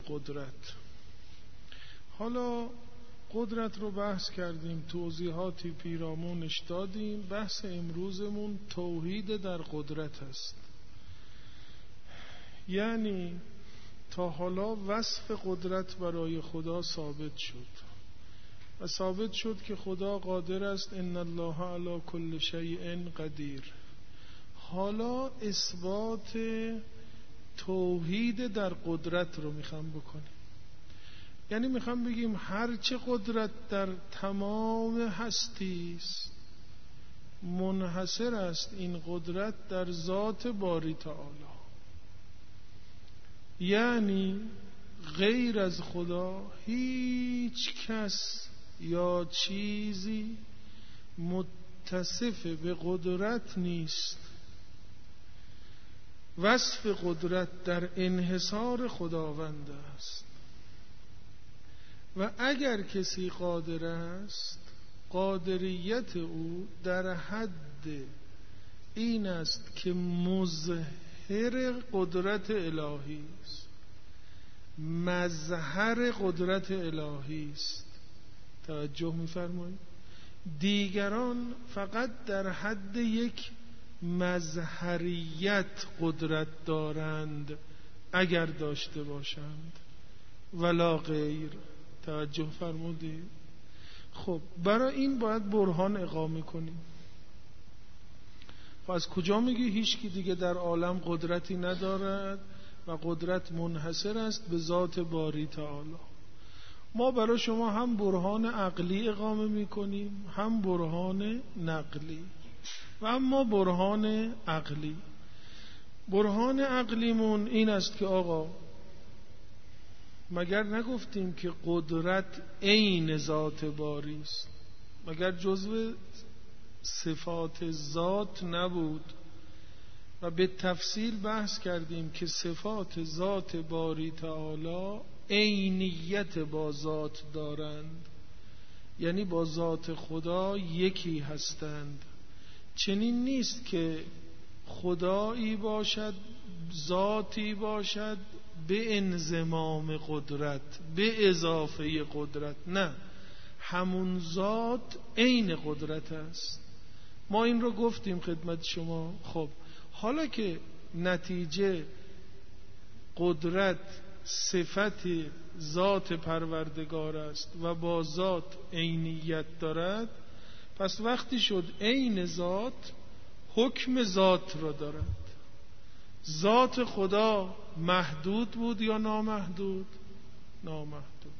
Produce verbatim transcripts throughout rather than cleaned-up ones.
قدرت. حالا قدرت رو بحث کردیم، توضیحاتی پیرامونش دادیم. بحث امروزمون توحید در قدرت است. یعنی تا حالا وصف قدرت برای خدا ثابت شد و ثابت شد که خدا قادر است، ان الله علی کل شیء قدیر. حالا اثبات توحید در قدرت رو میخوام بکنیم. یعنی میخوام بگیم هر چه قدرت در تمام هستی است، منحصر است این قدرت در ذات باری تعالی. یعنی غیر از خدا هیچ کس یا چیزی متصف به قدرت نیست. وصف قدرت در انحصار خداوند است و اگر کسی قادر است، قادریت او در حد این است که مظهر قدرت الهی است، مظهر قدرت الهی است. توجه می‌فرمایید؟ دیگران فقط در حد یک مظهریت قدرت دارند اگر داشته باشند، ولا غیر. توجه فرمودید؟ خب برای این باید برهان اقامه کنیم. خب از کجا میگی هیچ کی دیگه در عالم قدرتی ندارد و قدرت منحصر است به ذات باری تعالی؟ ما برای شما هم برهان عقلی اقامه میکنیم، هم برهان نقلی. و اما برهان عقلی، برهان عقلیمون این است که آقا مگر نگفتیم که قدرت عین ذات باری است؟ مگر جزو صفات ذات نبود؟ و به تفصیل بحث کردیم که صفات ذات باری تعالی عینیت با ذات دارند، یعنی با ذات خدا یکی هستند. چنین نیست که خدایی باشد، ذاتی باشد به انضمام قدرت، به اضافه قدرت. نه، همون ذات عین قدرت است. ما این رو گفتیم خدمت شما. خب حالا که نتیجه قدرت صفت ذات پروردگار است و با ذات عینیت دارد، پس وقتی شد عین ذات، حکم ذات را دارد. ذات خدا محدود بود یا نامحدود؟ نامحدود.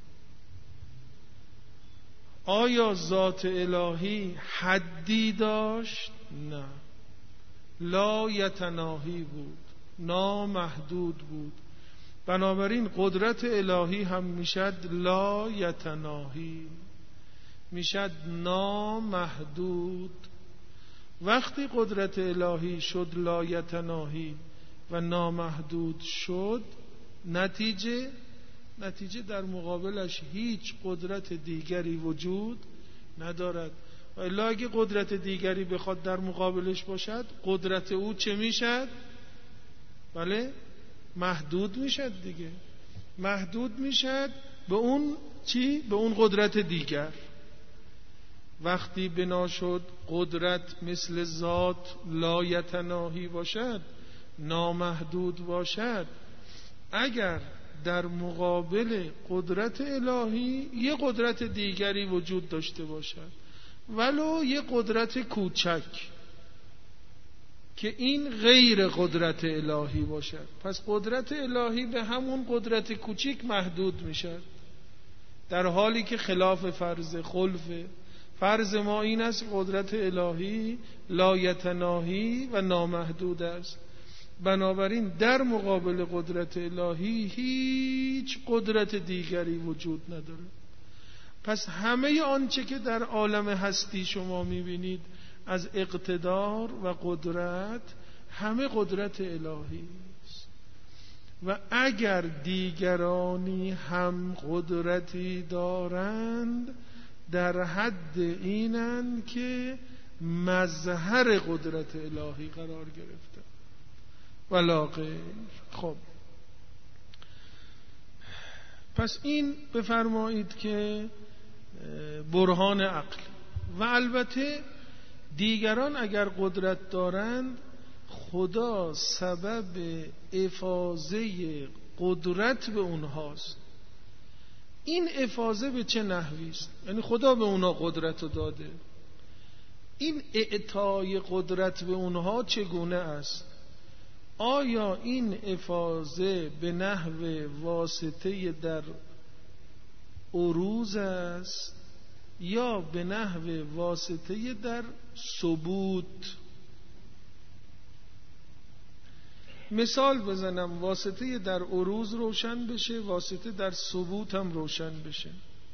آیا ذات الهی حدی داشت؟ نه، لا یتناهی بود، نامحدود بود. بنابراین قدرت الهی هم میشد لا یتناهی، میشد نامحدود. وقتی قدرت الهی شد لا یتناهی و نامحدود شد، نتیجه نتیجه در مقابلش هیچ قدرت دیگری وجود ندارد. و الا اگه قدرت دیگری بخواد در مقابلش باشد، قدرت او چه میشد؟ بله، محدود میشد دیگه. محدود میشد به اون چی؟ به اون قدرت دیگر. وقتی بنا شد قدرت مثل ذات لا یتناهی باشد، نامحدود باشد، اگر در مقابل قدرت الهی یه قدرت دیگری وجود داشته باشد، ولو یه قدرت کوچک، که این غیر قدرت الهی باشد، پس قدرت الهی به همون قدرت کوچک محدود میشد، در حالی که خلاف فرض خلفه. فرض ما این است قدرت الهی لا یتناهی و نامحدود است. بنابراین در مقابل قدرت الهی هیچ قدرت دیگری وجود نداره. پس همه آنچه که در عالم هستی شما میبینید از اقتدار و قدرت، همه قدرت الهی است. و اگر دیگرانی هم قدرتی دارند، در حد اینند که مظهر قدرت الهی قرار گرفته، ولا غیر. خب پس این بفرمایید که برهان عقل. و البته دیگران اگر قدرت دارند، خدا سبب افاضه قدرت به اونهاست. این افاضه به چه نحوی است؟ یعنی خدا به اونها قدرت رو داده، این اعطای قدرت به اونها چگونه است؟ آیا این افاضه به نحو واسطه در عروض است یا به نحو واسطه در ثبوت؟ مثال بزنم واسطه در عروض روشن بشه، واسطه در ثبوت هم روشن بشه.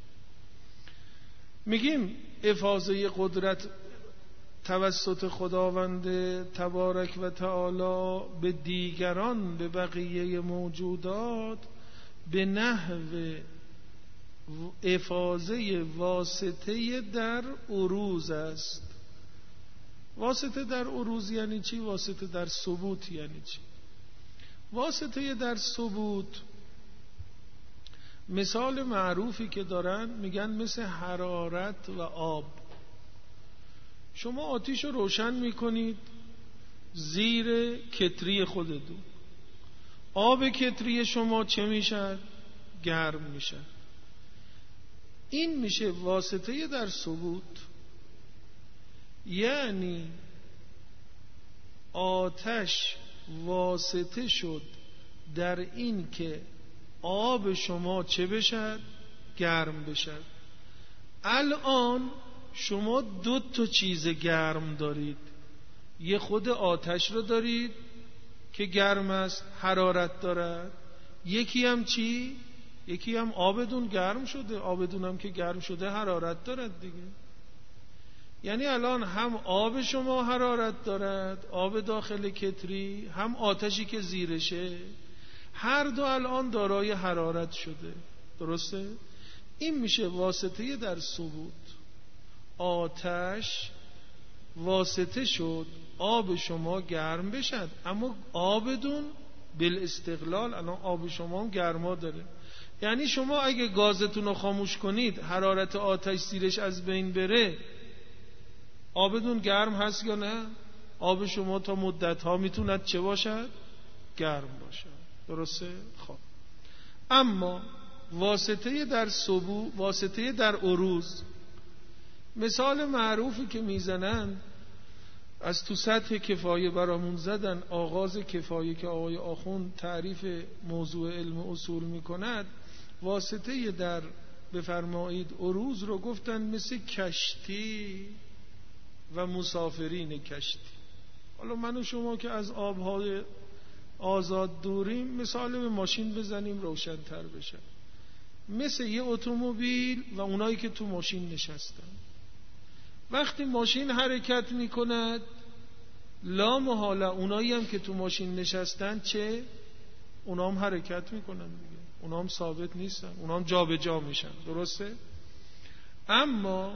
میگیم افاضه قدرت توسط خداوند تبارک و تعالی به دیگران، به بقیه موجودات، به نحو افاضه واسطه در عروض است. واسطه در عروض یعنی چی؟ واسطه در ثبوت یعنی چی؟ واسطه در ثبوت مثال معروفی که دارن میگن مثل حرارت و آب. شما آتیش رو روشن میکنید زیر کتری خودتون، آب کتری شما چه میشه؟ گرم میشه. این میشه واسطه در ثبوت. یعنی آتش واسطه شد در این که آب شما چه بشد؟ گرم بشد. الان شما دو تا چیز گرم دارید، یه خود آتش رو دارید که گرم است، حرارت دارد، یکی هم چی؟ یکی هم آبدون گرم شده، آبدون هم که گرم شده حرارت دارد دیگه. یعنی الان هم آب شما حرارت دارد، آب داخل کتری، هم آتشی که زیرشه، هر دو الان دارای حرارت شده. درسته؟ این میشه واسطه در ثبوت. آتش واسطه شد آب شما گرم بشد، اما آبدون بالاستقلال الان آب شما هم گرما داره. یعنی شما اگه گازتون رو خاموش کنید، حرارت آتش زیرش از بین بره، آبدون گرم هست یا نه؟ آب شما تا مدت ها میتوند چه باشد؟ گرم باشد. درسته؟ خب اما واسطه در ثبوت، واسطه در عروض، مثال معروفی که میزنن از تو سطح کفایه برامون زدن، آغاز کفایه که آقای آخوند تعریف موضوع علم اصول میکند، واسطه در بفرمایید عروض رو گفتن مثل کشتی و مسافرین کشتی. حالا من و شما که از آبهای آزاد دوریم، مثال به ماشین بزنیم روشن تر بشه. مثل یه اتومبیل و اونایی که تو ماشین نشستن، وقتی ماشین حرکت میکند لا محاله اونایی هم که تو ماشین نشستن چه؟ اونا هم حرکت میکنن دیگه، اونا هم ثابت نیستن، اونا هم جا به جا میشن. درسته؟ اما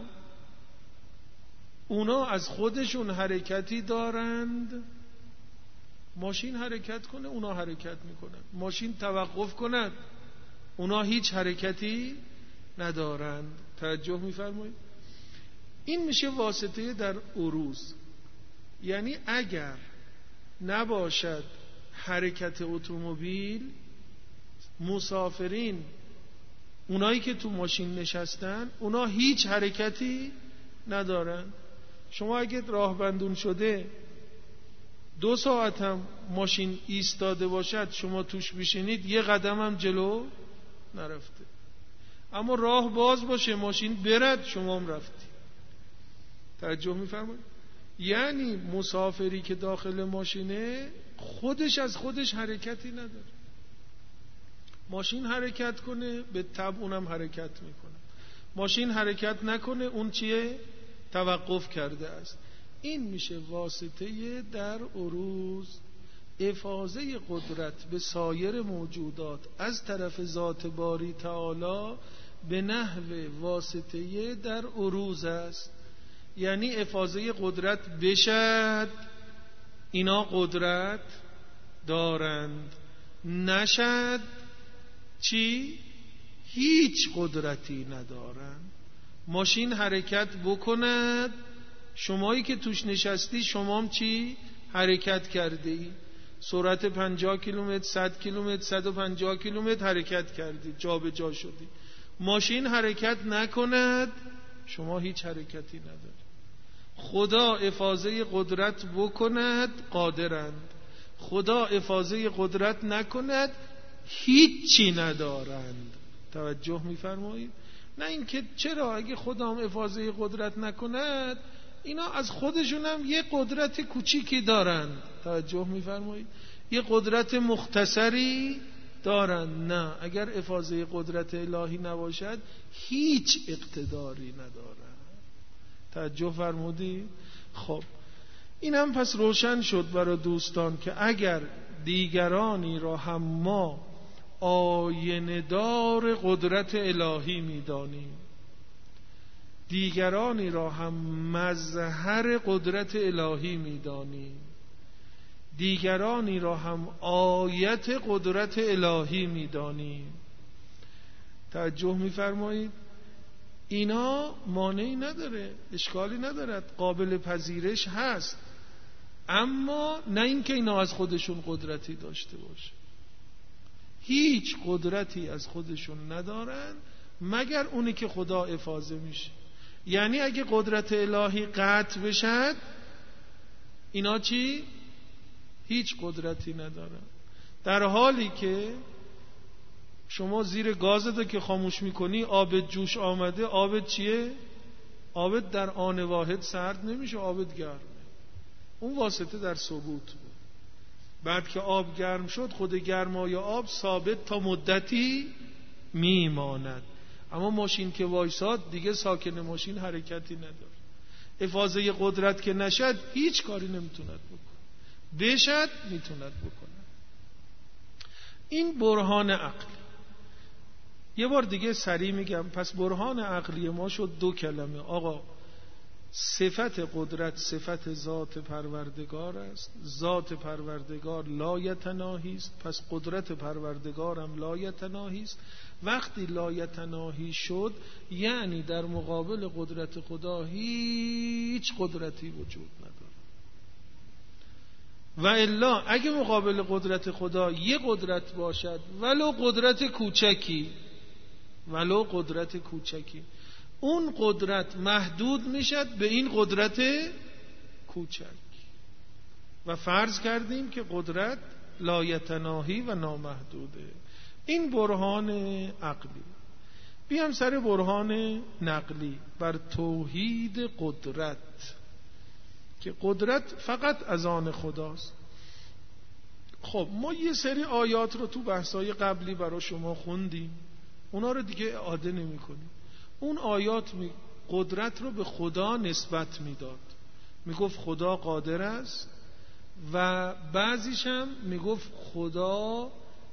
اونا از خودشون حرکتی دارند، ماشین حرکت کنه اونا حرکت میکنن، ماشین توقف کند اونا هیچ حرکتی ندارند. توجه میفرمایید؟ این میشه واسطه در عروض. یعنی اگر نباشد حرکت اتومبیل، مسافرین اونایی که تو ماشین نشستن اونا هیچ حرکتی ندارن. شما اگه راه بندون شده دو ساعت هم ماشین ایستاده باشد شما توش بشینید یه قدم هم جلو نرفته، اما راه باز باشه ماشین برد شما هم رفتی. توجه میفرمایید؟ یعنی مسافری که داخل ماشینه خودش از خودش حرکتی نداره، ماشین حرکت کنه به تبع اونم حرکت میکنه، ماشین حرکت نکنه اون چیه؟ توقف کرده است. این میشه واسطه در عروض، افاضه قدرت به سایر موجودات از طرف ذات باری تعالی به نحو واسطه در عروض است. یعنی افاضه قدرت بشد اینا قدرت دارند، نشد چی؟ هیچ قدرتی ندارند. ماشین حرکت بکند، شمایی که توش نشستی شمام چی؟ حرکت کرده ای. سرعت پنجاه کیلومتر، صد کیلومتر، صد و پنجاه کیلومتر حرکت کردی، جا به جا شدی. ماشین حرکت نکند، شما هیچ حرکتی نداری. خدا افاضه قدرت بکند، قادرند. خدا افاضه قدرت نکند، هیچی ندارند. توجه می‌فرمایید؟ نه اینکه چرا اگه خدا هم افاضه قدرت نکند، اینا از خودشون هم یه قدرت کوچیکی دارند. توجه می‌فرمایید؟ یه قدرت مختصری دارند. نه، اگر افاضه قدرت الهی نباشد هیچ اقتداری ندارند. توجه فرمودید؟ خب این هم پس روشن شد برای دوستان که اگر دیگرانی را هم ما آینه‌دار قدرت الهی می‌دانیم، دیگرانی را هم مظهر قدرت الهی می‌دانیم، دیگرانی را هم آیت قدرت الهی می‌دانیم، توجه می‌فرمایید؟ اینا مانعی نداره، اشکالی ندارد، قابل پذیرش هست، اما نه اینکه اینا از خودشون قدرتی داشته باشه. هیچ قدرتی از خودشون ندارن مگر اونی که خدا افاضه میشه. یعنی اگه قدرت الهی قطع بشد، اینا چی؟ هیچ قدرتی ندارن. در حالی که شما زیر گازتو که خاموش میکنی، آبت جوش آمده، آبت چیه؟ آبت در آن واحد سرد نمیشه، آبت گرمه. اون واسطه در ثبوت بود. بعد که آب گرم شد، خود گرمای آب ثابت تا مدتی میماند. اما ماشین که وایساد دیگه ساکن ماشین حرکتی نداره. افاضه قدرت که نشد هیچ کاری نمیتوند بکنه، بشد میتوند بکنه. این برهان عقلی. یه بار دیگه سریع میگم. پس برهان عقلی ما شد دو کلمه. آقا صفت قدرت صفت ذات پروردگار است، ذات پروردگار لایتناهی است، پس قدرت پروردگارم لایتناهی است. وقتی لایتناهی شد یعنی در مقابل قدرت خدا هیچ قدرتی وجود نداره. و الا اگه مقابل قدرت خدا یه قدرت باشد، ولو قدرت کوچکی، ولو قدرت کوچکی، اون قدرت محدود میشد به این قدرت کوچک. و فرض کردیم که قدرت لایتناهی و نامحدوده. این برهان عقلی. بیام سر برهان نقلی بر توحید قدرت، که قدرت فقط از آن خداست. خب ما یه سری آیات رو تو بحثای قبلی برای شما خوندیم، اونا رو دیگه اعاده نمی کنیم. اون آیات می قدرت رو به خدا نسبت میداد، میگفت خدا قادر است، و بعضیش هم میگفت خدا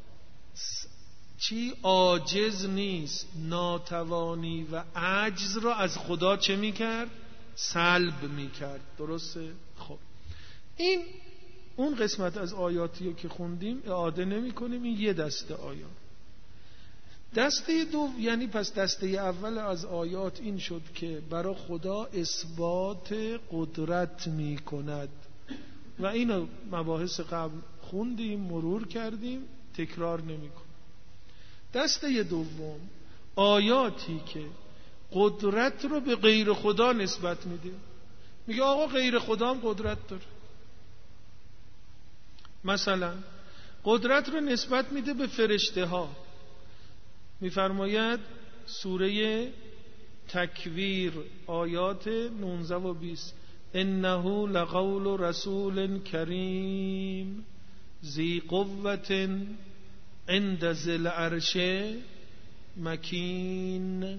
چی عاجز نیست، ناتوانی و عجز رو از خدا چه میکرد؟ سلب میکرد. درسته؟ خب این اون قسمت از آیاتی رو که خوندیم اعاده نمی کنیم. این یه دسته آیات. دسته دو، یعنی پس دسته اول از آیات این شد که برای خدا اثبات قدرت می کند و اینو مباحث قبل خوندیم، مرور کردیم، تکرار نمی کنیم. دسته دوم آیاتی که قدرت رو به غیر خدا نسبت میده. میگه آقا غیر خدا هم قدرت داره. مثلا قدرت رو نسبت میده به فرشته ها. میفرماید سوره تکویر آیات نوزده و بیست: انه لقول رسول کریم ذی قوة عند ذی العرش مکین.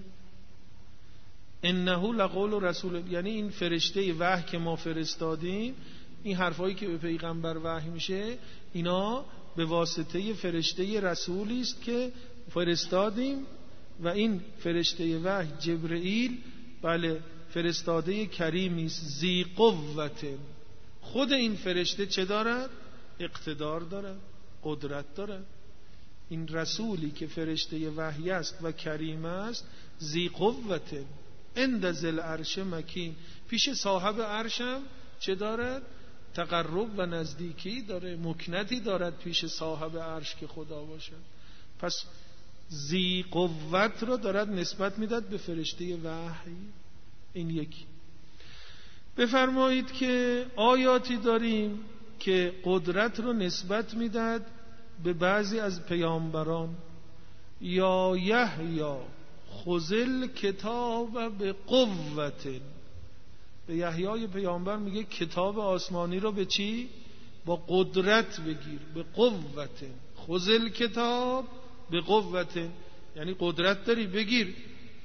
انه لقول رسول، یعنی این فرشته وحی که ما فرستادیم، این حرفایی که به پیغمبر وحی میشه، اینا به واسطه فرشته رسولی است که فرستادیم. و این فرشته وحی جبرئیل، بله فرستاده کریمی است، ذی قوت. خود این فرشته چه دارد؟ اقتدار دارد، قدرت دارد. این رسولی که فرشته وحی است و کریم است، ذی قوت عند ذی العرش مکین، پیش صاحب عرشم چه دارد؟ تقرب و نزدیکی داره، مکنتی دارد پیش صاحب عرش که خدا باشد. پس ذی قوت رو دارد نسبت میداد به فرشته وحی. این یکی. بفرمایید که آیاتی داریم که قدرت رو نسبت میداد به بعضی از پیامبران. یا یحیی خذل کتاب به قوت، به یحیی پیامبر میگه کتاب آسمانی رو به چی؟ با قدرت بگیر، به قوت. خذل کتاب به قوت، یعنی قدرت داری بگیر،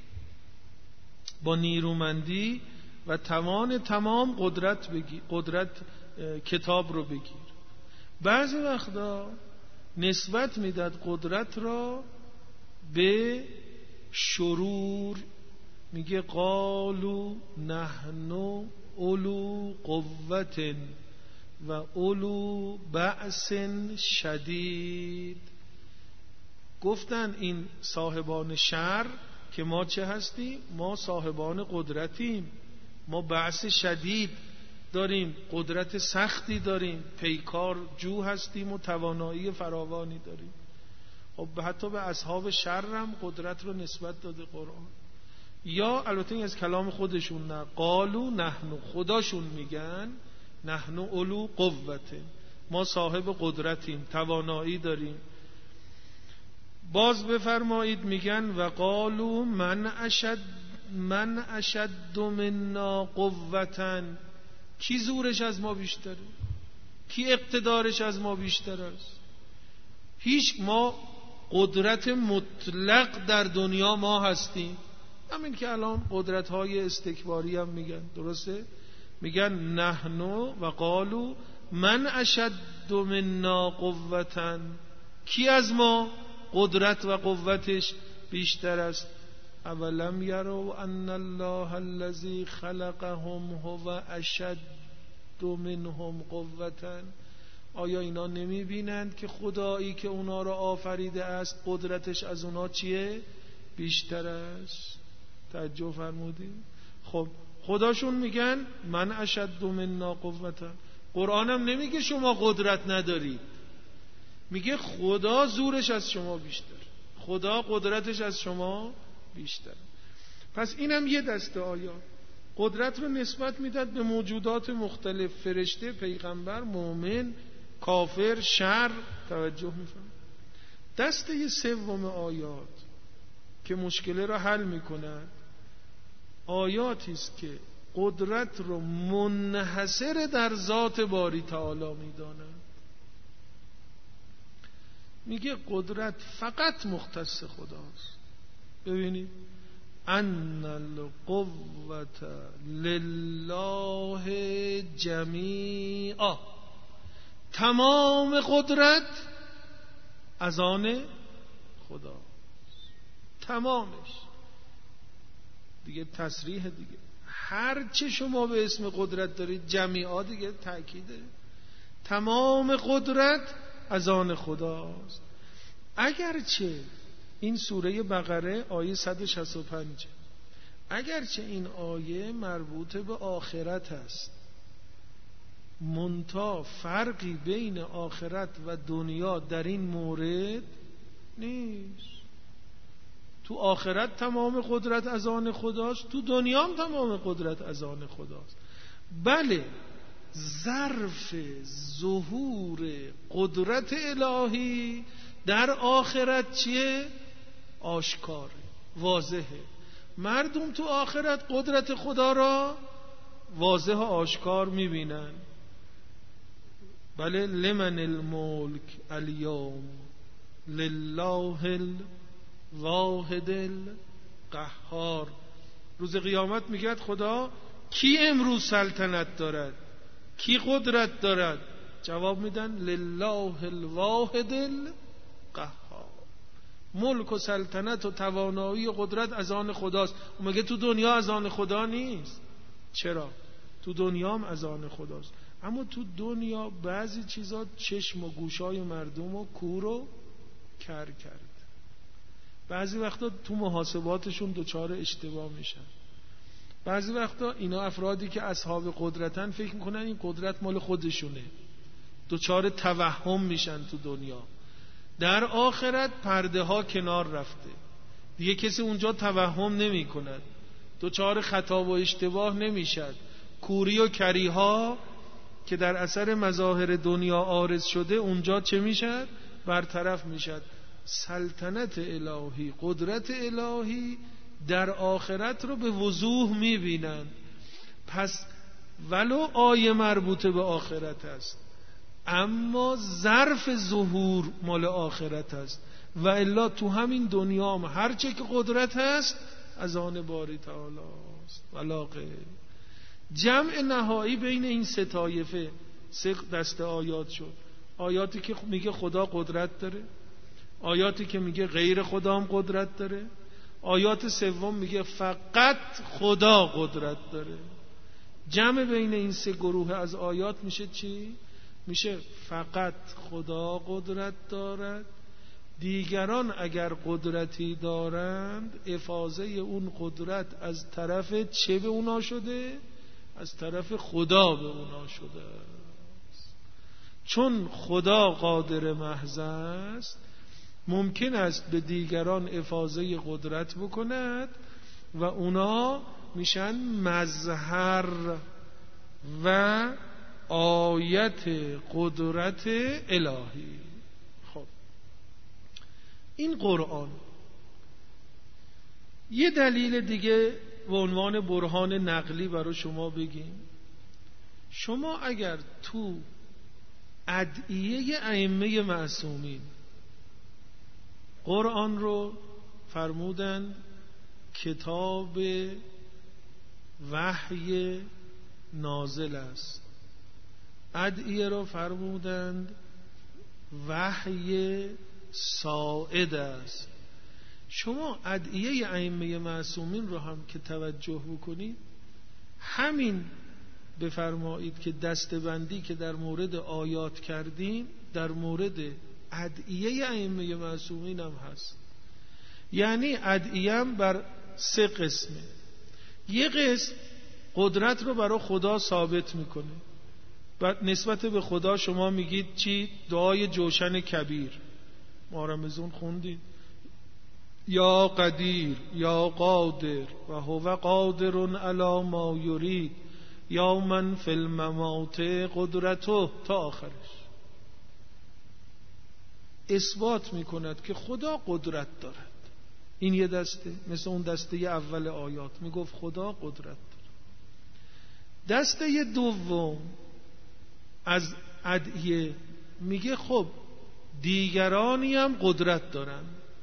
با نیرومندی و توان تمام قدرت بگیر، قدرت کتاب رو بگیر. بعضی وقتا نسبت میداد قدرت را به شرور، میگه قالو نحن اولو قوت و اولو بأس شدید. گفتن این صاحبان شر که ما چه هستیم؟ ما صاحبان قدرتیم، ما بأس شدید داریم، قدرت سختی داریم، پیکار جو هستیم و توانایی فراوانی داریم. خب حتی به اصحاب شر هم قدرت رو نسبت داده قرآن. یا البته این از کلام خودشون نه، قالو نحن، خداشون میگن نحن اولو قوته، ما صاحب قدرتیم، توانایی داریم. باز بفرمایید میگن و قالو من اشد من اشد منا قوة، کی زورش از ما بیشتره؟ کی اقتدارش از ما بیشتر است؟ هیچ. ما قدرت مطلق در دنیا ما هستیم. همین که الان قدرت های استکباری هم میگن، درسته؟ میگن نحن و قالو من اشد منا قوة، کی از ما قدرت و قوتش بیشتر است؟ اولم یروا ان الله الذی خلقهم هو اشد منهم قوة، آیا اینا نمی بینند که خدایی که اونا را آفریده است قدرتش از اونا چیه؟ بیشتر است. توجه فرمودید؟ خب خداشون میگن من اشد منا قوة. قرآن هم نمیگه شما قدرت ندارید، میگه خدا زورش از شما بیشتر، خدا قدرتش از شما بیشتر. پس اینم یه دسته آیات قدرت رو نسبت میداد به موجودات مختلف، فرشته، پیغمبر، مؤمن، کافر، شر. توجه میفهم. دسته سوم آیات که مشکل را حل میکند آیاتی است که قدرت رو منحصر در ذات باری تعالی میداند. میگه قدرت فقط مختص خداست. ببینید ان القوة لله جمیعا، تمام قدرت از آن خدا، تمامش. دیگه تصریح دیگه، هر چه شما به اسم قدرت دارید جمیعا دیگه تأکیده، تمام قدرت از آن خداست. اگرچه این سوره بقره آیه صد و شصت و پنج، اگرچه این آیه مربوط به آخرت است، منتها فرقی بین آخرت و دنیا در این مورد نیست. تو آخرت تمام قدرت از آن خداست، تو دنیا هم تمام قدرت از آن خداست. بله ظرف ظهور قدرت الهی در آخرت چیه؟ آشکاره، واضحه. مردم تو آخرت قدرت خدا را واضح و آشکار میبینن. بله لمن الملک الیوم لله الواحد القهار. روز قیامت میگه خدا کی امروز سلطنت دارد، کی قدرت دارد؟ جواب میدن لله الواحد القهار. ملک و سلطنت و توانایی و قدرت از آن خداست. مگه تو دنیا از آن خدا نیست؟ چرا؟ تو دنیا هم از آن خداست، اما تو دنیا بعضی چیزا چشم و گوشای مردم و کور و کر کرد. بعضی وقتا تو محاسباتشون دچار اشتباه میشن. بعضی وقتا اینا افرادی که اصحاب قدرتن فکر میکنن این قدرت مال خودشونه، دچار توهم میشن تو دنیا. در آخرت پرده ها کنار رفته، دیگه کسی اونجا توهم نمی کند، دچار خطا و اشتباه نمیشد. کوری و کری ها که در اثر مظاهر دنیا عارض شده اونجا چه میشد؟ برطرف میشد. سلطنت الهی، قدرت الهی در آخرت رو به وضوح میبینند. پس ولو آیه مربوطه به آخرت است اما ظرف ظهور مال آخرت است، و الا تو همین دنیا هم هر چه که قدرت هست از آن باری تعالی است. ولاقه جمع نهایی بین این سه طایفه، سه دسته آیات شد. آیاتی که میگه خدا قدرت داره، آیاتی که میگه غیر خدا هم قدرت داره، آیات سوم میگه فقط خدا قدرت داره. جمع بین این سه گروه از آیات میشه چی؟ میشه فقط خدا قدرت دارد، دیگران اگر قدرتی دارند افاضه اون قدرت از طرف چه به اونا شده؟ از طرف خدا به اونا شده است. چون خدا قادر محض است ممکن است به دیگران افاضه قدرت بکند و اونا میشن مظهر و آیت قدرت الهی. خب این قرآن یه دلیل دیگه به عنوان برهان نقلی برای شما بگیم. شما اگر تو ادعیه ائمه معصومین قرآن رو فرمودند کتاب وحی نازل است، ادعیه رو فرمودند وحی صاعد است. شما ادعیه ائمه معصومین رو هم که توجه بکنید، همین بفرمایید که دستبندی که در مورد آیات کردیم در مورد ادعیه ائمه معصومین هم هست. یعنی ادعیه بر سه قسمه. یه قسم قدرت رو برای خدا ثابت میکنه. بعد نسبت به خدا شما میگید چی؟ دعای جوشن کبیر ما رمزون خوندید، یا قدیر یا قادر و هو قادر علی ما یرید یا من فی الممات قدرته تا آخرش. اثبات میکند که خدا قدرت دارد. این یه دسته، مثل اون دسته اول آیات میگفت خدا قدرت دارد. دسته دوم از ادعیه میگه خب دیگرانی هم قدرت دارن.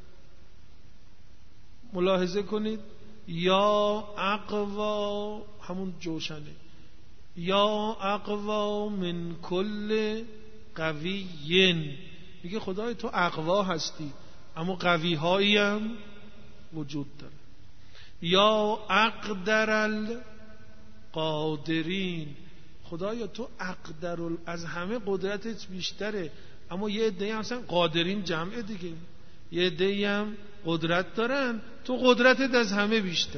ملاحظه کنید یا اقوا، همون جوشنه، یا اقوا من کل قویین، میگه خدای تو اقوا هستی اما قوی هایی هم وجود داره. یا اقدر القادرین، خدایا تو اقدر ال... از همه قدرتت بیشتره اما یه عده‌ای هم مثلا قادرین جمعه دیگه، یه عده‌ای هم قدرت دارن، تو قدرتت از همه بیشتر.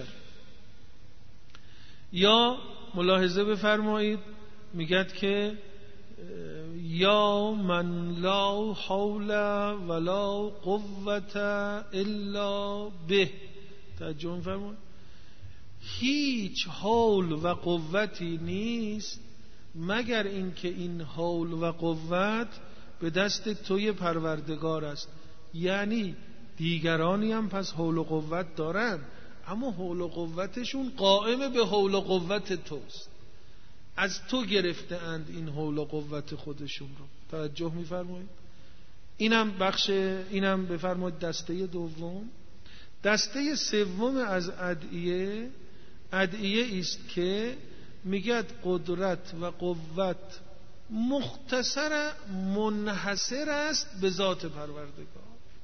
یا ملاحظه بفرمایید میگد که یا من لا حول ولا قوة الا به، ترجمه فرمایید هیچ حول و قوتی نیست مگر اینکه این حول و قوت به دست توی پروردگار است. یعنی دیگرانی هم پس حول و قوت دارن اما حول و قوتشون قائم به حول و قوت توست، از تو گرفته اند این حول و قوت خودشون رو. توجه می‌فرمایید؟ اینم بخش، اینم بفرمایید دسته دوم. دسته سوم از ادعیه، ادعیه است که میگد قدرت و قوت مختصر منحصر است به ذات پروردگار،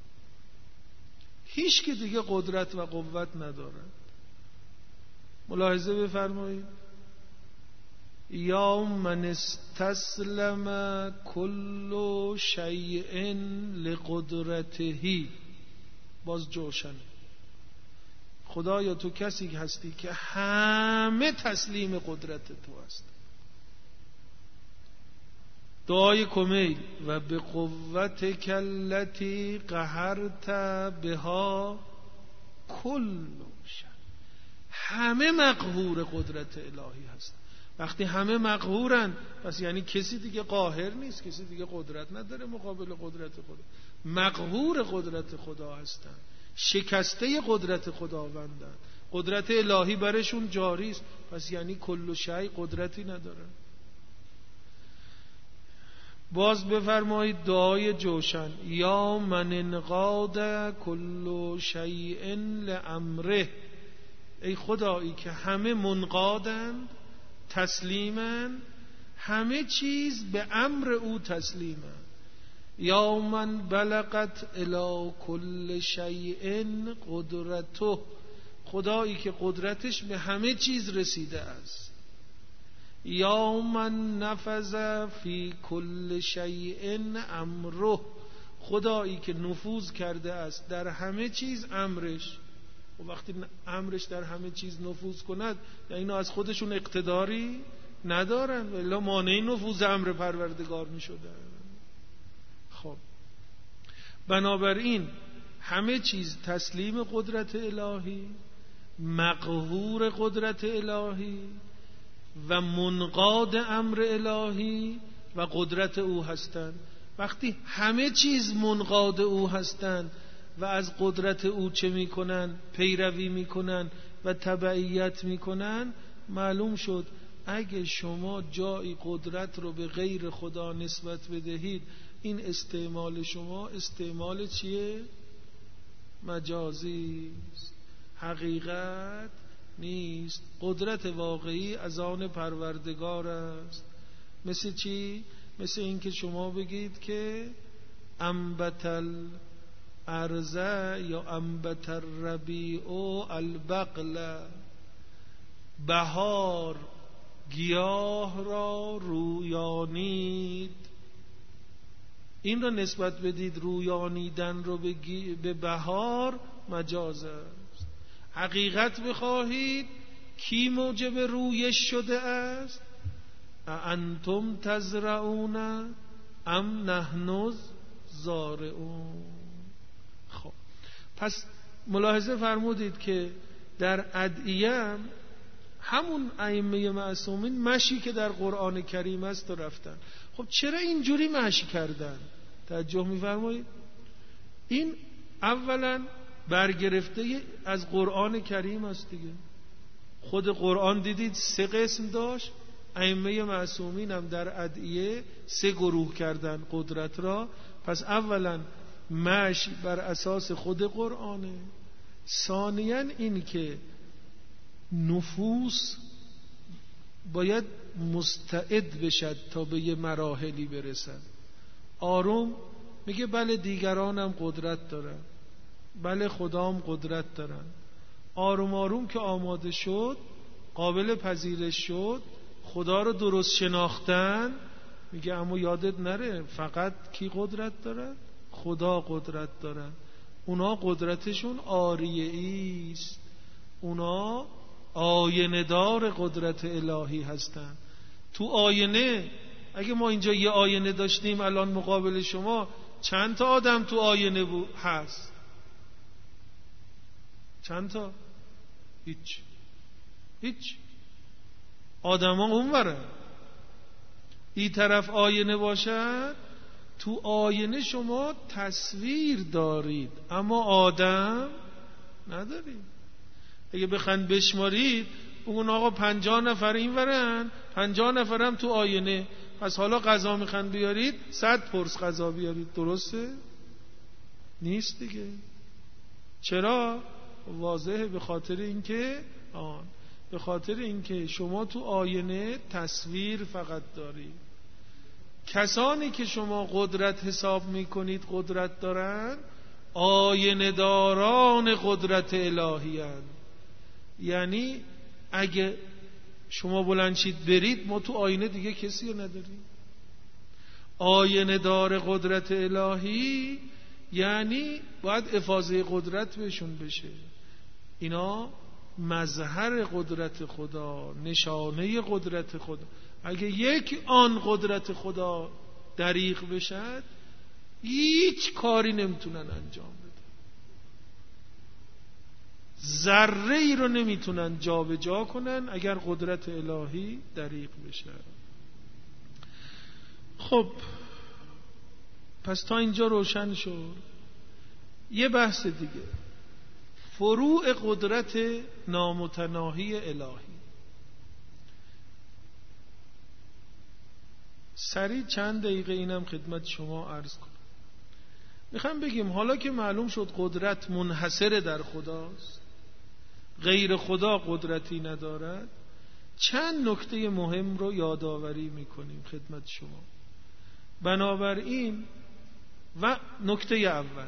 هیچ که دیگه قدرت و قوت ندارد. ملاحظه بفرمایید یا من استسلم کل شیء لقدرته. باز جوشن. خدایا تو کسی هستی که همه تسلیم قدرت تو هست. دعای کمیل و به قوت کلتی قهرت بها کل شیء. همه مقهور قدرت الهی هست. وقتی همه مقهورن پس یعنی کسی دیگه قاهر نیست، کسی دیگه قدرت نداره مقابل قدرت خدا. مقهور قدرت خدا هستن، شکسته قدرت خداوندن، قدرت الهی برشون جاری است. پس یعنی کل شیء قدرتی ندارن. باز بفرمایید دعای جوشن یا من انقاد کل شیء لامره. ای خدایی که همه منقادند، تسلیمن، همه چیز به امر او تسلیمن. یا من بلغت الی کل شیء قدرته. خدایی که قدرتش به همه چیز رسیده است. یا من نفذ فی کل شیء امره. خدایی که نفوذ کرده است در همه چیز امرش. و وقتی امرش در همه چیز نفوذ کند یعنی اینا از خودشون اقتداری ندارن، الا مانع نفوذ امر پروردگار می شدن. خب بنابراین همه چیز تسلیم قدرت الهی، مقهور قدرت الهی و منقاد امر الهی و قدرت او هستند. وقتی همه چیز منقاد او هستند و از قدرت او چه میکنن؟ پیروی میکنن و تبعیت میکنن. معلوم شد اگه شما جایی قدرت رو به غیر خدا نسبت بدهید، این استعمال شما استعمال چیه؟ مجازی است، حقیقت نیست. قدرت واقعی از آن پروردگار است. مثل چی؟ مثل این که شما بگید که انبتل ارزه یا انبت الربیع البقل. بهار گیاه را رویانید. این را نسبت بدید رویانیدن رو به بهار مجاز است. حقیقت بخواهید کی موجب رویش شده است؟ انتم تزرعون ام نحن زارعون. خب پس ملاحظه فرمودید که در ادعیه همون ائمه معصومین مشی که در قرآن کریم است و رفتن. خب چرا اینجوری مشی کردن؟ توجه می‌فرمایید؟ این اولا برگرفته از قرآن کریم است دیگه. خود قرآن دیدید سه قسم داشت. ائمه معصومین هم در ادعیه سه گروه کردن قدرت را. پس اولا مشی بر اساس خود قرآنه. ثانیاً این که نفوس باید مستعد بشد تا به یه مراحلی برسن. آروم میگه بله دیگرانم قدرت دارن، بله خدام قدرت دارن. آروم آروم که آماده شد، قابل پذیرش شد، خدا رو درست شناختن، میگه اما یادت نره فقط کی قدرت داره؟ خدا قدرت داره. اونا قدرتشون آریه است، اونا آینه دار قدرت الهی هستن. تو آینه اگه ما اینجا یه آینه داشتیم الان مقابل شما، چند تا آدم تو آینه بود هست؟ چند تا؟ هیچ هیچ. آدم ها اون وره. این طرف آینه باشد، تو آینه شما تصویر دارید اما آدم ندارید. اگه بخواید بشمارید بگون آقا پنجاه نفر این ورن، پنجاه نفرم تو آینه. پس حالا غذا میخواید بیارید، صد پرس غذا بیارید. درسته؟ نیست دیگه. چرا؟ واضحه. به خاطر اینکه آن به خاطر اینکه شما تو آینه تصویر فقط دارید. کسانی که شما قدرت حساب میکنید قدرت دارن، آینه داران قدرت الهی هستند. یعنی اگه شما بلند شید برید، ما تو آینه دیگه کسی رو نداریم. آینه دار قدرت الهی یعنی باید افاضه قدرت بهشون بشه. اینا مظهر قدرت خدا، نشانه قدرت خدا. اگه یک آن قدرت خدا دریغ بشد هیچ کاری نمیتونن انجام بدن، ذره ای رو نمیتونن جا به جا کنن اگر قدرت الهی دریغ بشه. خب پس تا اینجا روشن شد. یه بحث دیگه، فروع قدرت نامتناهی الهی. سریع چند دقیقه اینم خدمت شما عرض کنم. میخوام بگیم حالا که معلوم شد قدرت منحصر در خداست، غیر خدا قدرتی ندارد، چند نکته مهم رو یادآوری میکنیم خدمت شما. بنابراین و نکته اول،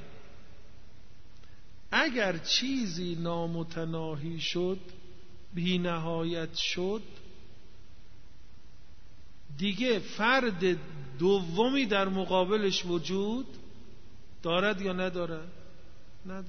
اگر چیزی نامتناهی شد، بی نهایت شد، دیگه فرد دومی در مقابلش وجود دارد یا ندارد؟ ندارد.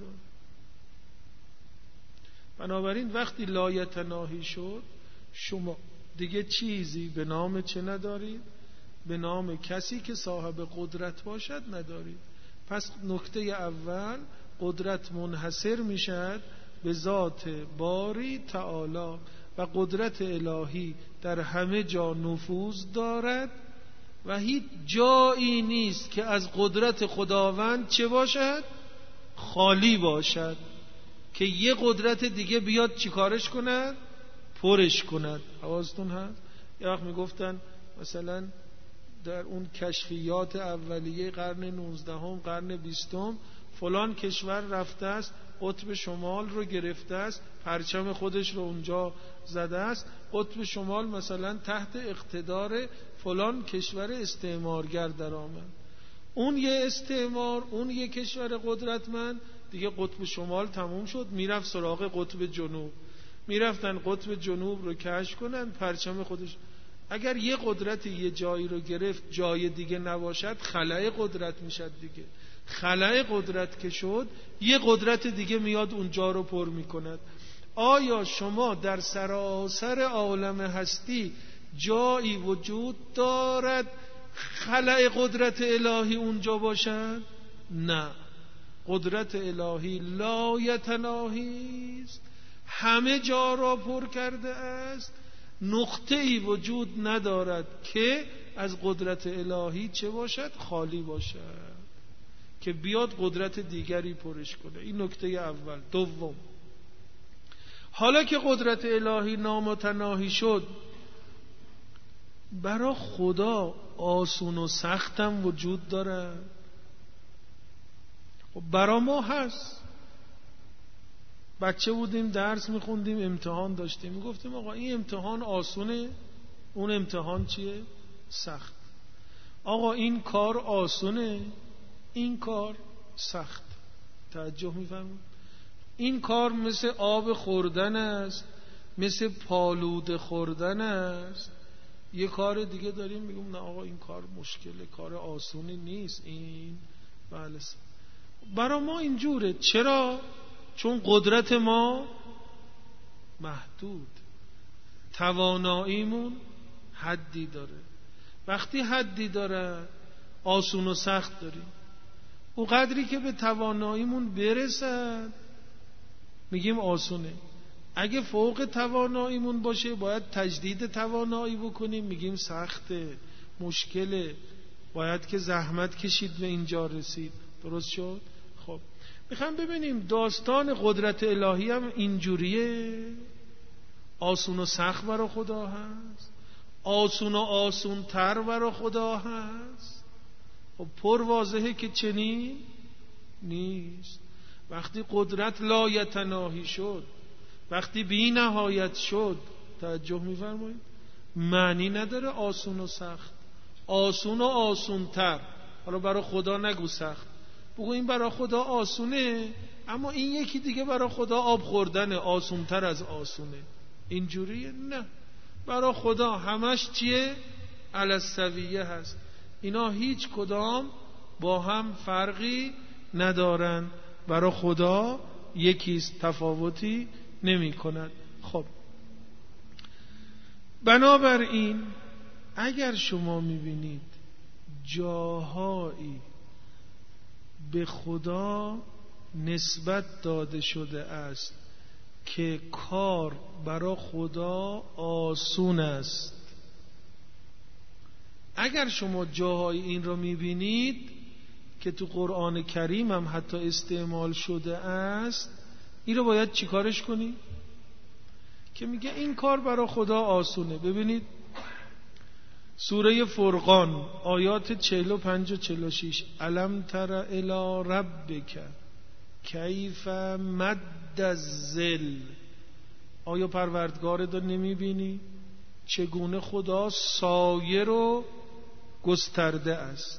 بنابراین وقتی لایتناهی شد، شما دیگه چیزی به نام چه ندارید؟ به نام کسی که صاحب قدرت باشد ندارید. پس نکته اول، قدرت منحصر میشد به ذات باری تعالی و قدرت الهی در همه جا نفوذ دارد و هیچ جایی نیست که از قدرت خداوند چه باشد؟ خالی باشد که یه قدرت دیگه بیاد چیکارش کند؟ پرش کند. حواستون هست؟ یه وقت میگفتن مثلا در اون کشفیات اولیه قرن نوزدهم، قرن بیستم، فلان کشور رفته است، قطب شمال رو گرفته است، پرچم خودش رو اونجا زده است. قطب شمال مثلا تحت اقتدار فلان کشور استعمارگر در آمد. اون یه استعمار، اون یه کشور قدرتمند، دیگه قطب شمال تموم شد، میرفت سراغ قطب جنوب. میرفتن قطب جنوب رو کشف کنن، پرچم خودش. اگر یه قدرت یه جایی رو گرفت جای دیگه نباشد، خلأ قدرت میشد دیگه. خلأ قدرت که شد، یه قدرت دیگه میاد اونجا رو پر میکند. آیا شما در سراسر عالم هستی جایی وجود دارد خلأ قدرت الهی اونجا باشد؟ نه. قدرت الهی لایتناهی است، همه جا را پر کرده است. نقطه‌ای وجود ندارد که از قدرت الهی چه باشد؟ خالی باشد که بیاد قدرت دیگری پرش کنه. این نکته اول. دوم، حالا که قدرت الهی نامتناهی شد، برای خدا آسون و سختم وجود داره؟ خب برای ما هست. بچه بودیم درس میخوندیم، امتحان داشتیم، میگفتیم آقا این امتحان آسونه، اون امتحان چیه؟ سخت. آقا این کار آسونه، این کار سخت. توجه میفرمایید؟ این کار مثل آب خوردن است، مثل پالوده خوردن است. یه کار دیگه داریم میگم نه آقا این کار مشکله، کار آسونی نیست این. بله برای ما اینجوره. چرا؟ چون قدرت ما محدود، تواناییمون حدی داره. وقتی حدی داره آسون و سخت داریم. او قدری که به تواناییمون برسد میگیم آسونه. اگه فوق تواناییمون باشه باید تجدید توانایی بکنیم، میگیم سخته، مشکله، باید که زحمت کشید به اینجا رسید. درست شد؟ خب میخوام ببینیم داستان قدرت الهی هم اینجوریه. آسون و سخت برای خدا هست، آسون و آسون تر برای خدا هست. خب پر واضحه که چنین نیست. وقتی قدرت لایتناهی شد، وقتی بی نهایت شد، توجه میفرمایید، معنی نداره آسون و سخت. آسون و آسون تر. حالا برای خدا نگو سخت، بگو این برای خدا آسونه، اما این یکی دیگه برای خدا آب خوردنه، آسونتر از آسونه. اینجوریه؟ نه. برای خدا همش چیه؟ علی السویه هست. اینا هیچ کدام با هم فرقی ندارن، برای خدا یکیست، تفاوتی نمی کند. خب بنابراین اگر شما میبینید جاهایی به خدا نسبت داده شده است که کار برای خدا آسون است، اگر شما جاهای این رو میبینید که تو قرآن کریم هم حتی استعمال شده است، این رو باید چیکارش کنی؟ که میگه این کار برای خدا آسونه. ببینید سوره فرقان آیات چهل و پنج و چهل و شش، الم تر الی ربک کیف مد الظل، آیا پروردگارت رو نمیبینی چگونه خدا سایه رو گسترده است؟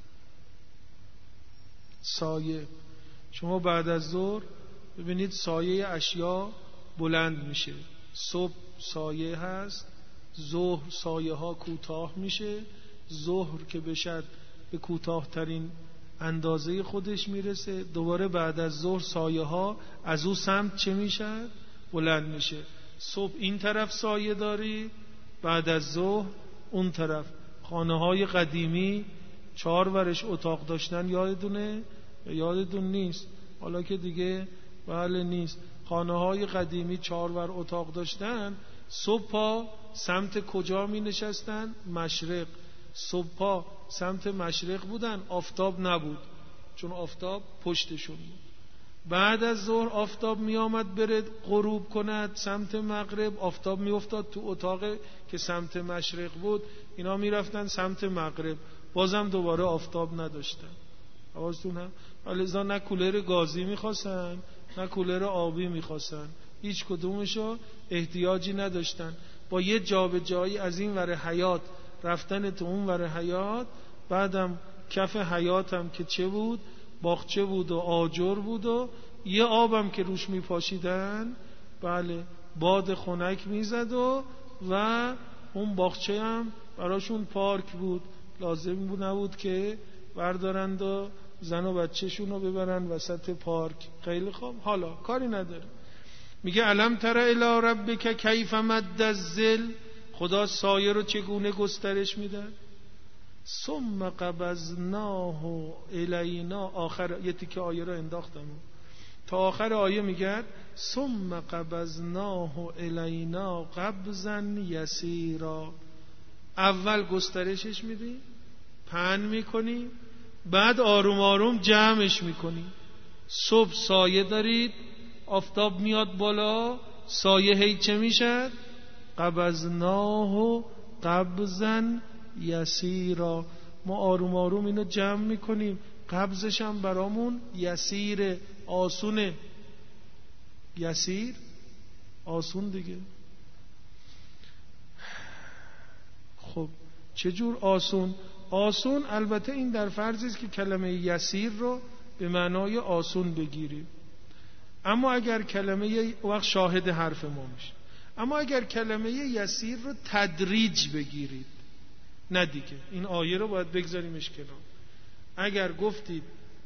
سایه، شما بعد از ظهر ببینید سایه اشیا بلند میشه، صبح سایه هست، ظهر سایه ها کوتاه میشه، ظهر که بشد به کوتاه ترین اندازه خودش میرسه، دوباره بعد از ظهر سایه ها از او سمت چه میشه؟ بلند میشه. صبح این طرف سایه داری، بعد از ظهر اون طرف. خانه های قدیمی چهار ورش اتاق داشتن، یادتونه؟ یادتون نیست حالا که دیگه بله نیست. خانه های قدیمی چهار ور اتاق داشتن، صبح سمت کجا می نشستن؟ مشرق. صبح سمت مشرق بودن، آفتاب نبود چون آفتاب پشتشون بود. بعد از ظهر آفتاب می آمد بره غروب کند سمت مغرب، آفتاب می افتاد تو اتاق که سمت مشرق بود، اینا می رفتن سمت مغرب، بازم دوباره آفتاب نداشتن. حواستون هم؟ لذا نه کولر گازی می خواستن نه کولر آبی می خواستن، هیچ کدومشو احتیاجی نداشتن. با یه جابجایی از این ور حیات رفتن تو اون ور حیات، بعدم کف حیاتم که چه بود؟ باغچه بود و آجر بود و یه آبم که روش می پاشیدن، بله باد خنک می زد و و اون باغچه هم براشون پارک بود، لازم بود نبود که بردارند و زن و بچه‌شون رو ببرن وسط پارک. خیلی خوب، حالا کاری نداره. میگه الم تر الی ربک کیف مد الظل، خدا سایه رو چگونه گسترش میده. ثم قبضناه الینا، آخر یه تیکه آیه رو انداختم تا آخر آیه میگه ثم قبضناه الینا قبضا یسیرا. اول گسترشش میدی، پهن میکنی، بعد آروم آروم جمعش میکنی. صبح سایه دارید، آفتاب میاد بالا، سایه هی چه میشد؟ قبضناه قبضا یسیرا. ما آروم آروم اینو جمع میکنیم، قبضش هم برامون یسیر، آسونه. یسیر آسون دیگه. خب چجور آسون؟ آسون البته این در فرضی است که کلمه یسیر رو به معنای آسون بگیریم، اما اگر کلمه وقت شاهد حرف ما میشه. اما اگر کلمه یسیر رو تدریج بگیرید، نه دیگه این آیه رو باید بگذاریمش کنار. اگر گفتید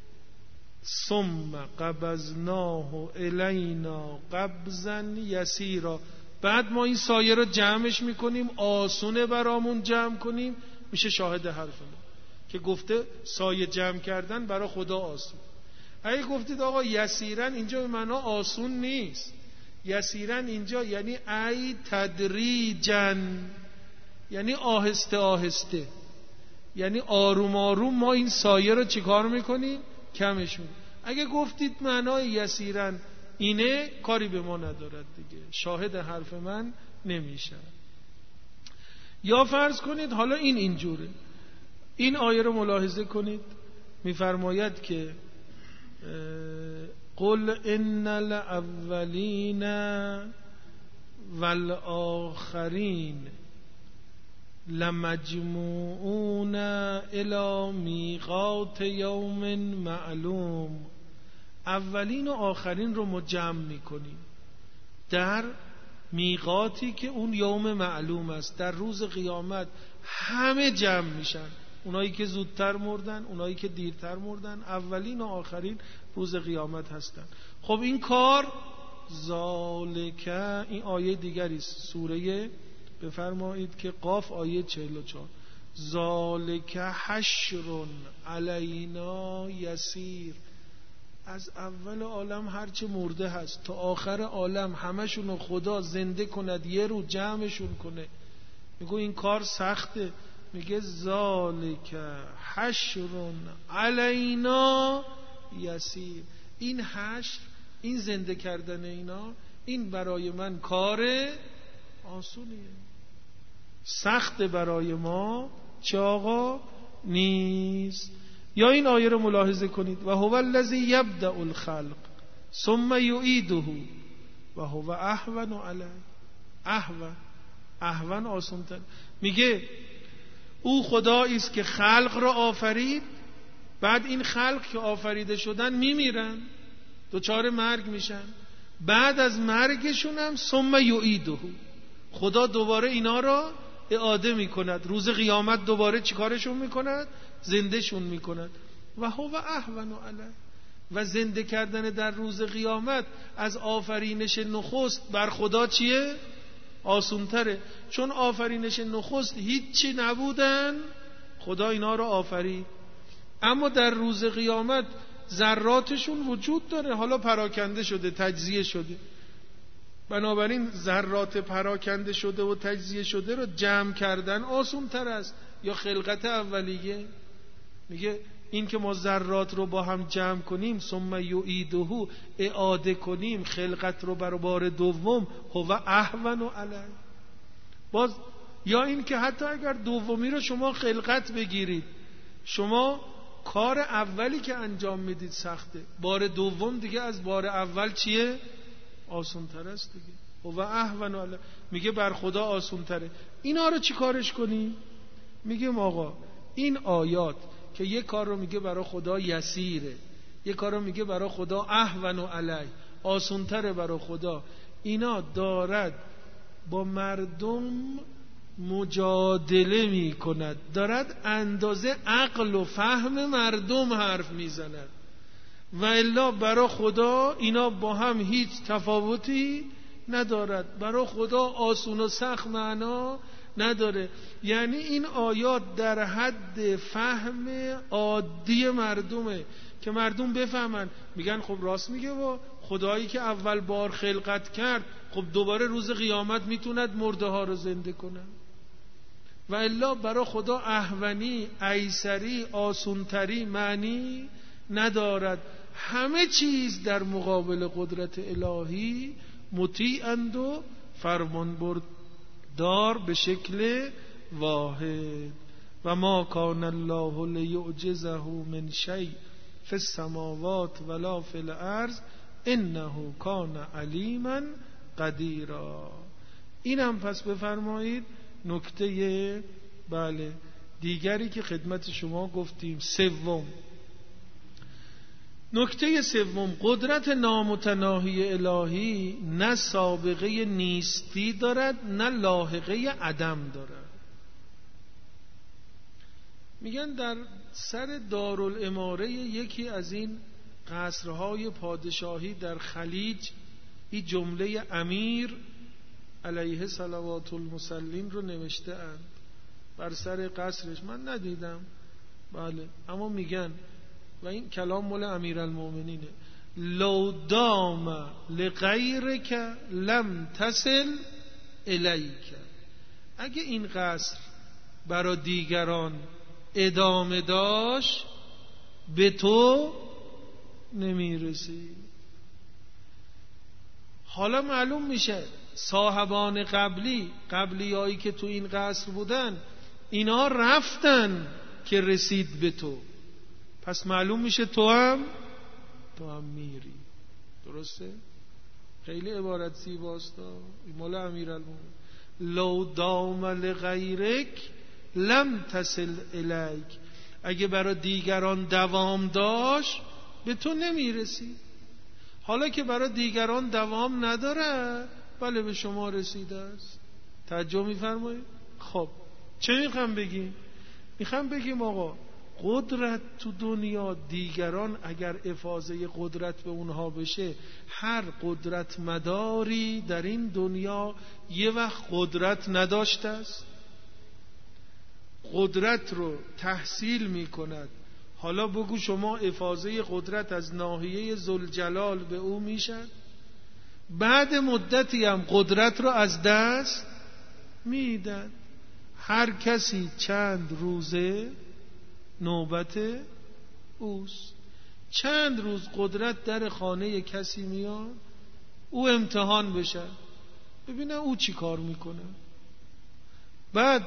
ثم قبضناه الینا قبضا یسیرا، بعد ما این سایه رو جمعش میکنیم، آسونه برامون جمع کنیم، میشه شاهد حرف ما که گفته سایه جمع کردن برای خدا آسون. اگه گفتید آقا یسیرن، اینجا به معنا آسون نیست. یسیرن اینجا یعنی ای تدریجن، یعنی آهسته آهسته، یعنی آروم آروم ما این سایه رو چیکار میکنیم؟ کمش میکنیم. اگه گفتید معنای یسیرن اینه، کاری به ما ندارد دیگه، شاهد حرف من نمیشه. یا فرض کنید حالا این اینجوره، این آیه رو ملاحظه کنید، میفرماید که قل ان الاولین والآخرین لمجموعون الی میقات یوم معلوم. اولین و آخرین رو ما جمع میکنیم در میقاتی که اون یوم معلوم است. در روز قیامت همه جمع میشن، اونایی که زودتر مردن، اونایی که دیرتر مردن، اولین و آخرین روز قیامت هستن. خب این کار ذالکه، این آیه دیگری است، سوره بفرمایید که قاف آیه چهل و چهار، ذالکه حشر علینا یسیر. از اول عالم هرچه مرده هست تا آخر عالم همشونو خدا زنده کند، یه رو جمعشون کنه. میگه این کار سخته. میگه ذالکه حشر علینا یسیر. این حشر، این زنده کردن اینا، این برای من کار آسونیه، سخت برای ما چه آقا نیست. یا این آیه رو ملاحظه کنید، و هو الذی یبدأ الخلق ثم یعیده و هو اهون علیه. اهون، اهون آسان‌تر. میگه او خدایی است که خلق را آفرید، بعد این خلق که آفریده شدن میمیرن، دوچار مرگ میشن، بعد از مرگشون هم ثم یعیده، خدا دوباره اینا را اعاده میکند، روز قیامت دوباره چیکارشون میکند؟ زندهشون میکند. و هو اهون علیه. و زنده کردن در روز قیامت از آفرینش نخست بر خدا چیه؟ آسونتره. چون آفرینش نخست هیچی نبودن، خدا اینا رو آفرید، اما در روز قیامت ذراتشون وجود داره، حالا پراکنده شده، تجزیه شده. بنابراین ذرات پراکنده شده و تجزیه شده رو جمع کردن آسون تر است یا خلقت اولیه. میگه این که ما ذرات رو با هم جمع کنیم، ثم یعیده، اعاده کنیم خلقت رو برای بار دوم، هو اهون علیه. باز یا این که حتی اگر دومی رو شما خلقت بگیرید، شما کار اولی که انجام میدید سخته، بار دوم دیگه از بار اول چیه؟ آسان تر است دیگه. هو اهون علیه. میگه بر خدا آسان تره. اینا رو چی کارش کنیم؟ میگه آقا این آیات که یک کار رو میگه برای خدا یسیره، یک کار رو میگه برای خدا اهون علیه، آسان تره برای خدا، اینا دارد با مردم مجادله می کند، دارد اندازه عقل و فهم مردم حرف می زند. و الا برای خدا اینا با هم هیچ تفاوتی ندارد. برای خدا آسون و سخت معنا نداره. یعنی این آیات در حد فهم عادی مردمه که مردم بفهمن. میگن خب راست میگه، با خدایی که اول بار خلقت کرد، خب دوباره روز قیامت میتوند مرده ها رو زنده کنه. و الا برای خدا اهونی، ایسری، آسونتری معنی ندارد. همه چیز در مقابل قدرت الهی مطیعند و فرمانبردار به شکل واحد. و ما کان الله لیعجزه من شیء فی السماوات ولا فی الارض انه کان علیما قدیرا. اینم پس بفرمایید نکته بله دیگری که خدمت شما گفتیم. سوم، نکته سوم، قدرت نامتناهی الهی نه سابقه نیستی دارد نه لاحقه عدم دارد. میگن در سر دارالاماره یکی از این قصرهای پادشاهی در خلیج این جمله امیر علیه صلوات المسلین رو نوشته اند بر سر قصرش. من ندیدم بله، اما میگن و این کلام مال امیرالمومنینه: لو دام لغیرک لم تصل الیک. اگه این قصر برای دیگران ادامه داشت به تو نمیرسی. حالا معلوم میشه صاحبان قبلی، قبلیایی که تو این قصر بودن، اینا رفتن که رسید به تو، پس معلوم میشه تو هم تو هم میری. درسته؟ خیلی عبارت زیباست. مال امیرالمومنین: لو دام لغیرک لم تصل الیک. اگه برای دیگران دوام داشت به تو نمیرسی. حالا که برای دیگران دوام نداره بله به شما رسیده است. توجه می‌فرمایید؟ خب چه میخوام بگیم؟ میخوام بگیم آقا قدرت تو دنیا، دیگران اگر افاضه قدرت به اونها بشه، هر قدرت مداری در این دنیا یه وقت قدرت نداشته است، قدرت رو تحصیل میکند. حالا بگو شما افاضه قدرت از ناحیه ذوالجلال به او میشن، بعد مدتی هم قدرت رو از دست میدن. هر کسی چند روزه نوبت اوست. چند روز قدرت در خانه کسی میاد، او امتحان بشه، ببینه او چی کار میکنه. بعد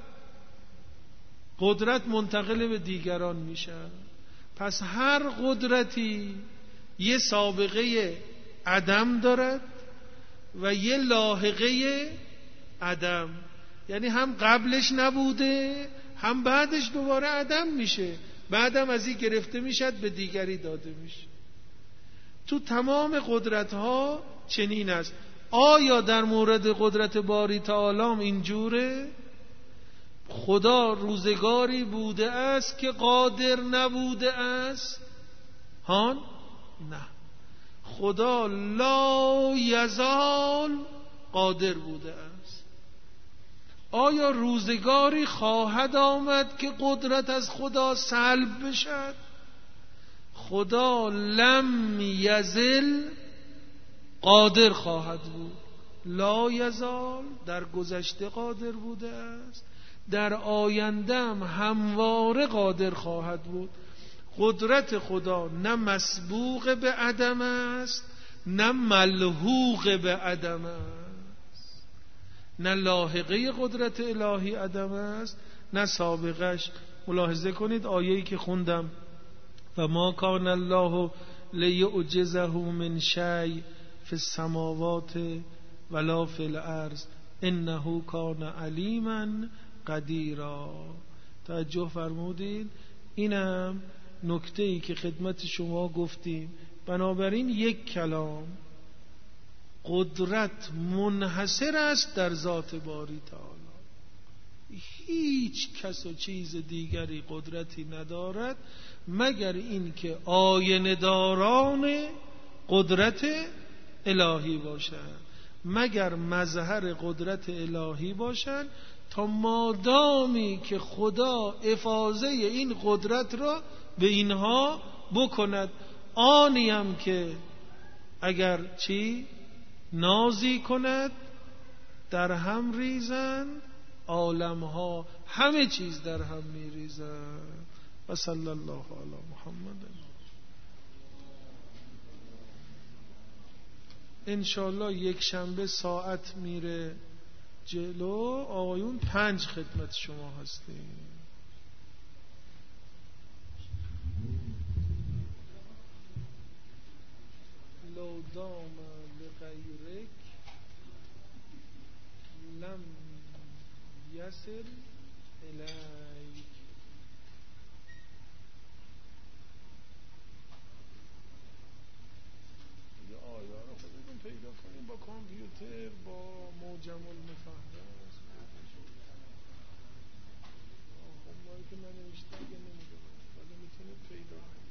قدرت منتقل به دیگران میشه. پس هر قدرتی یه سابقه عدم دارد و یه لاحقه عدم، یعنی هم قبلش نبوده هم بعدش دوباره عدم میشه، بعدم از این گرفته میشد به دیگری داده میشه. تو تمام قدرت ها چنین است. آیا در مورد قدرت باری تعالی اینجوره؟ خدا روزگاری بوده است که قادر نبوده است؟ هان نه، خدا لا یزال قادر بوده است. آیا روزگاری خواهد آمد که قدرت از خدا سلب بشد؟ خدا لم یزل قادر خواهد بود. لا یزال در گذشته قادر بوده است، در آینده هم همواره قادر خواهد بود. قدرت خدا نه مسبوق به عدم است نه ملحوق به عدم است، نه لاحقه قدرت الهی عدم است نه سابقش. ملاحظه کنید آیه‌ای که خوندم و ما کان الله لیعجزه من شیء فی السماوات ولا فی الارض انه کان علیما قدیرا. توجه فرمودید؟ اینم نکته‌ای که خدمت شما گفتیم. بنابراین یک کلام، قدرت منحصر است در ذات باری تعالی. هیچ کس و چیز دیگری قدرتی ندارد مگر این که آینه داران قدرت الهی باشند، مگر مظهر قدرت الهی باشند. تا مادامی که خدا افاضه این قدرت را به اینها بکند، آنی هم که اگر چی نازی کند در هم ریزند، عالمها همه چیز در هم میریزند. و صلی الله علی محمد. انشالله یک شنبه ساعت میره جلو. آقایون پنج خدمت شما هستیم. لو دام لغیرک لم یصل الیک. یه آیه رو خودتون پیدا کنیم با کامپیوتر، با موجم المفهرس. اونایی که من نوشتم که نمیدونم ولی میتونید پیدا کنید.